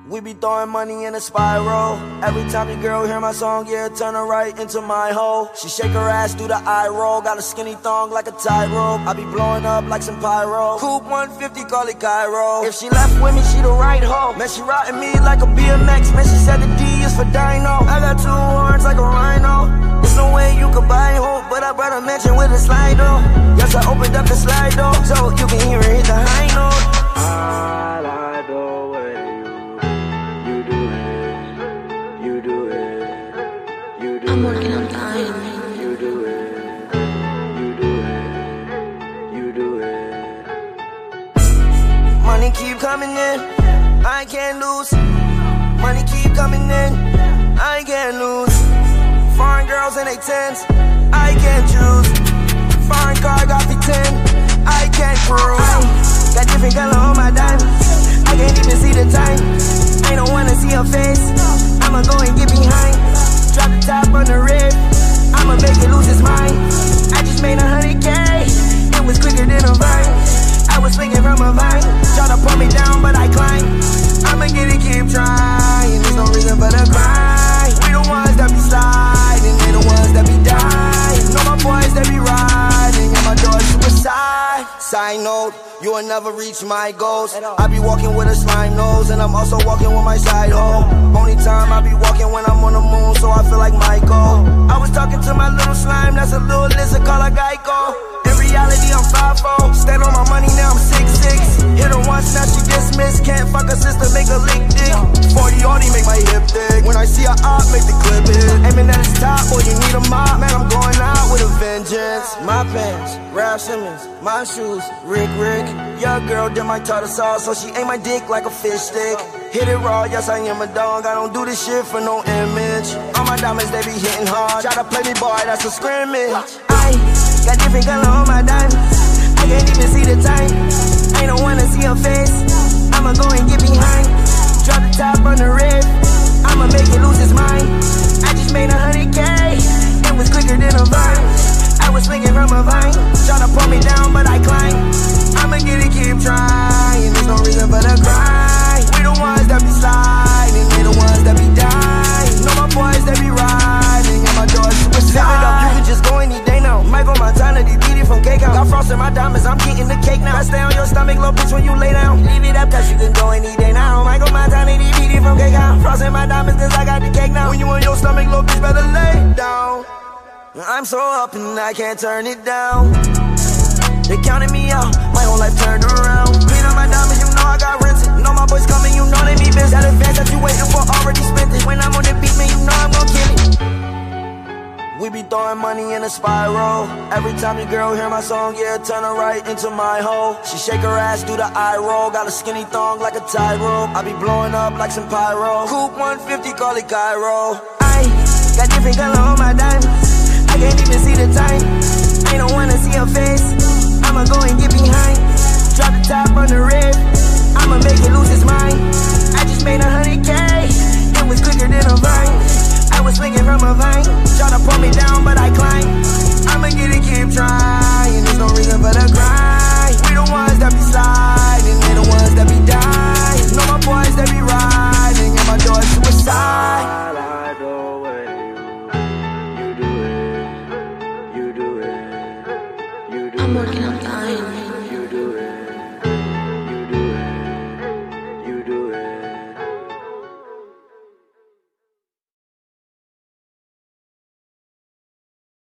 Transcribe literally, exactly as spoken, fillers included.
We be throwing money in a spiral. Every time your girl hear my song, yeah, turn her right into my hoe. She shake her ass through the eye roll. Got a skinny thong like a tightrope. I be blowing up like some pyro. Coupe one fifty, call it Cairo. If she left with me, she the right hoe. Man, she riding me like a B M X. Man, she said the D is for Dino. I got two horns like a rhino. There's no way you could buy hope, but I brought a mansion with a slide door. Yes, I opened up the slide door, so you can hear her hit the high note. I like the way you, you do it, you do it, you do it. I'm working on dying. You do it, you do it, you do it. Money keep coming in, I can't lose. Money keep coming in, I can't lose. Foreign girls in they tens, I can't choose. Foreign car got me ten, I can't cruise. Got different color on my diamonds, I can't even see the time. I don't wanna see her face, I'ma go and get behind. Drop the top on the rib, I'ma make it lose its mind. I just made a hundred K, it was quicker than a vine. I was swinging from a vine, try to pull me down but I climb. I'ma get it, keep trying, there's no reason for the grind. We the ones that be sliding, they the ones that be dying. Know my boys that be riding, and my doors suicide. Side note, you will never reach my goals. I be walking with a slime nose, and I'm also walking with my side hoe. Only time I be walking when I'm on the moon, so I feel like Michael. I was talking to my little slime, that's a little lizard called a Geico. In reality, I'm five four, stand on my money, now I'm six six. Hit her once, now she dismissed. Can't fuck her sister, make her lick dick. forty Audi make my hip thick. When I see her op, make the clip hit. Aiming at his top, boy, you need a mop. Man, I'm going out with a vengeance. My pants, Ralph Simmons. My shoes, Rick Rick. Your girl did my tartar sauce, so she ate my dick like a fish stick. Hit it raw, yes I am a dog. I don't do this shit for no image. All my diamonds, they be hitting hard. Try to play me, boy, that's a scrimmage. I got different color on my diamonds, I can't even see the time. I don't wanna see her face, I'ma go and get behind. Drop the top on the rib, I'ma make it lose its mind. I just made a hundred K, it was quicker than a vine. I was swinging from a vine, try to pull me down but I climb. I'ma get it, keep trying, there's no reason for the grind. We the ones that be sliding, they the ones that be dying. Know my boys that be riding, and my doors suicide. Live it up, you can just go any day now. Michael Montana, they beat it from cake out. Got frost in my diamonds, I'm getting the cake now. I stay on your stomach, little bitch, when you lay down. Leave it up, cause you can go any day now. Michael Montana, they beat it from cake out. Frost in my diamonds, cause I got the cake now. When you on your stomach, little bitch, better lay down. I'm so up and I can't turn it down. They counted me out, my whole life turned around. Clean up my diamonds, you know I got rented. Know my boys coming, you know they be busy. That advance that you waiting for already spent it. When I'm on the beat, man, you know I'm gon' kill it. We be throwing money in a spiral. Every time your girl hear my song, yeah, turn her right into my hoe. She shake her ass through the eye roll. Got a skinny thong like a tightrope. I be blowing up like some pyro. Coupe one fifty, call it Cairo. I got different color on my diamonds, I can't even see the time. I don't wanna see her face, I'ma go and get behind. Drop the top on the rib, I'ma make it lose